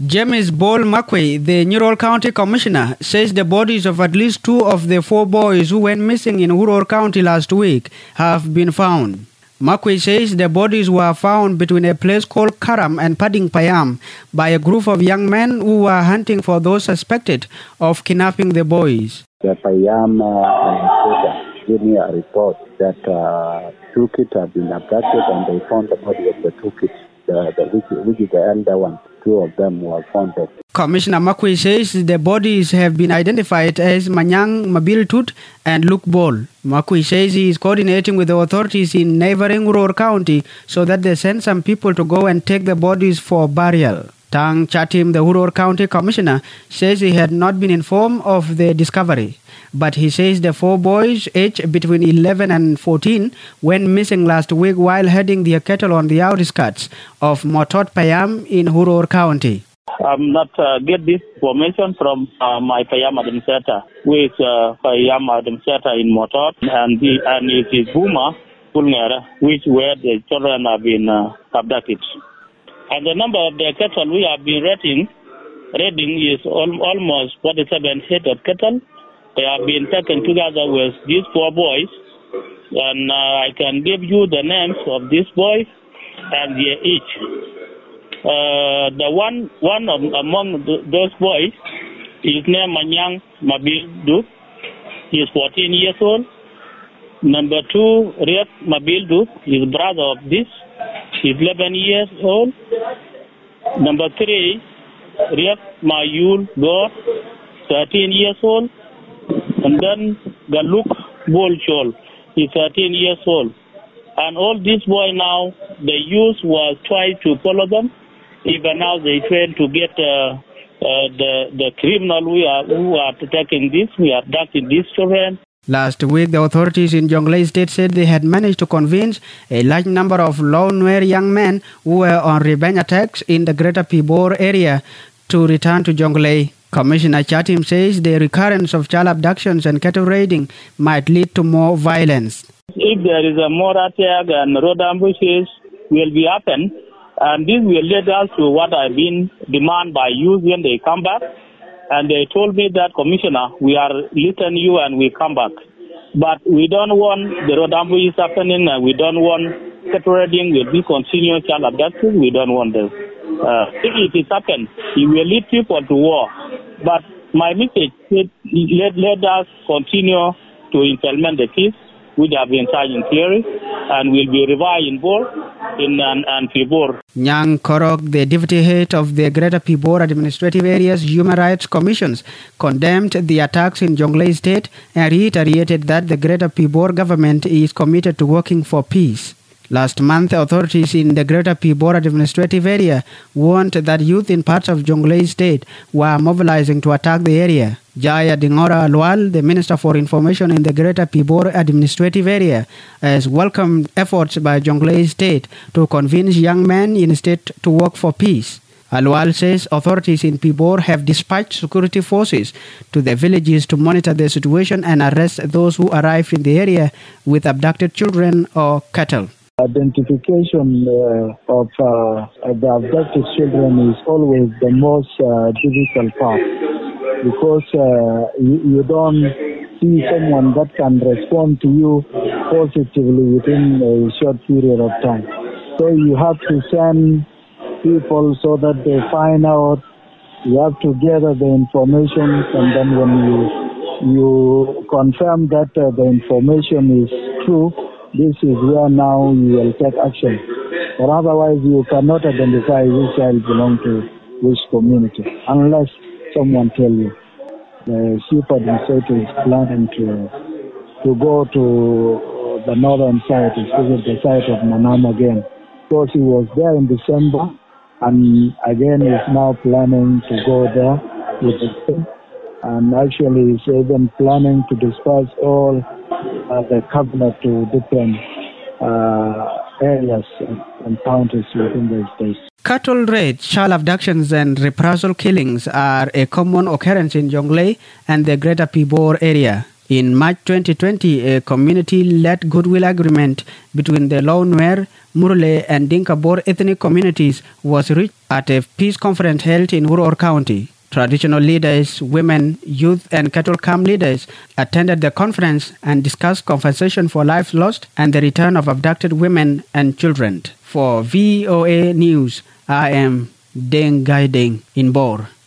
James Bol Makwe, the Nyurol County Commissioner, says the bodies of at least 2 of the 4 boys who went missing in Huror County last week have been found. Makwe says the bodies were found between a place called Karam and Pading Payam by a group of young men who were hunting for those suspected of kidnapping the boys. The Payam gave me a report that 2 kids have been abducted and they found the body of the 2 kids, which is the elder one. 2 of them were found dead. Commissioner Makwe says the bodies have been identified as Manyang Mabiltut and Luke Bol. Makwe says he is coordinating with the authorities in neighboring Huror County so that they send some people to go and take the bodies for burial. Tang Chatim, the Huror County Commissioner, says he had not been informed of the discovery. But he says the 4 boys, aged between 11 and 14, went missing last week while herding their cattle on the outskirts of Motot Payam in Huror County. I'm not get this information from my Payam administrator, who is Payam administrator in Motot, and it is Buma Pulngera, where the children have been abducted. And the number of the cattle we have been raiding is almost 47 head of cattle. They have been taken together with these 4 boys, and I can give you the names of these boys and their age. The one among those boys is named Manyang Mabildu. He is 14 years old. Number 2, Riek Mabildu, is brother of this. He is 11 years old. Number 3, Riek Mayul Gor, 13 years old. And then Galuk Bolchol is 13 years old. And all these boys now, the youth was trying to follow them. Even now they trying to get the criminal who are taking this, we are abducting these children. Last week, the authorities in Jonglei State said they had managed to convince a large number of Lone Nuer young men who were on revenge attacks in the Greater Pibor area to return to Jonglei. Commissioner Chatim says the recurrence of child abductions and cattle raiding might lead to more violence. If there is a more attack and road ambushes will be happen, and this will lead us to what I've been demanded by youth when they come back. And they told me that, Commissioner, we are listening to you and we come back. But we don't want the road ambushes happening, and we don't want cattle raiding will be continuing child abductions. We don't want this. If it is happened, it will lead people to war. But my message is let us continue to implement the peace which have been signed in theory and will be revised in Bor and Pibor. Nyang Korok, the deputy head of the Greater Pibor Administrative Area's Human Rights Commissions, condemned the attacks in Jonglei State and reiterated that the Greater Pibor government is committed to working for peace. Last month, authorities in the Greater Pibor Administrative Area warned that youth in parts of Jonglei State were mobilizing to attack the area. Jaya Dingora Alwal, the Minister for Information in the Greater Pibor Administrative Area, has welcomed efforts by Jonglei State to convince young men in the state to work for peace. Alwal says authorities in Pibor have dispatched security forces to the villages to monitor the situation and arrest those who arrive in the area with abducted children or cattle. Identification of the abducted children is always the most difficult part, because you don't see someone that can respond to you positively within a short period of time. So you have to send people so that they find out. You have to gather the information, and then when you confirm that the information is true, this is where now you will take action. Or otherwise you cannot identify which child belongs to which community unless someone tells you. The chief administrator is planning to go to the northern side, especially the site of Manam again. Because he was there in December, and again is now planning to go there with the team. And actually is even planning to disperse all the cabinet to different areas and counties within the states. Cattle raids, child abductions and reprisal killings are a common occurrence in Jonglei and the Greater Pibor area. In March 2020, a community-led goodwill agreement between the Lau Nuer, Murle, and Dinka Bor ethnic communities was reached at a peace conference held in Uror County. Traditional leaders, women, youth, and cattle camp leaders attended the conference and discussed compensation for lives lost and the return of abducted women and children. For VOA News, I am Deng Gai Deng in Bor.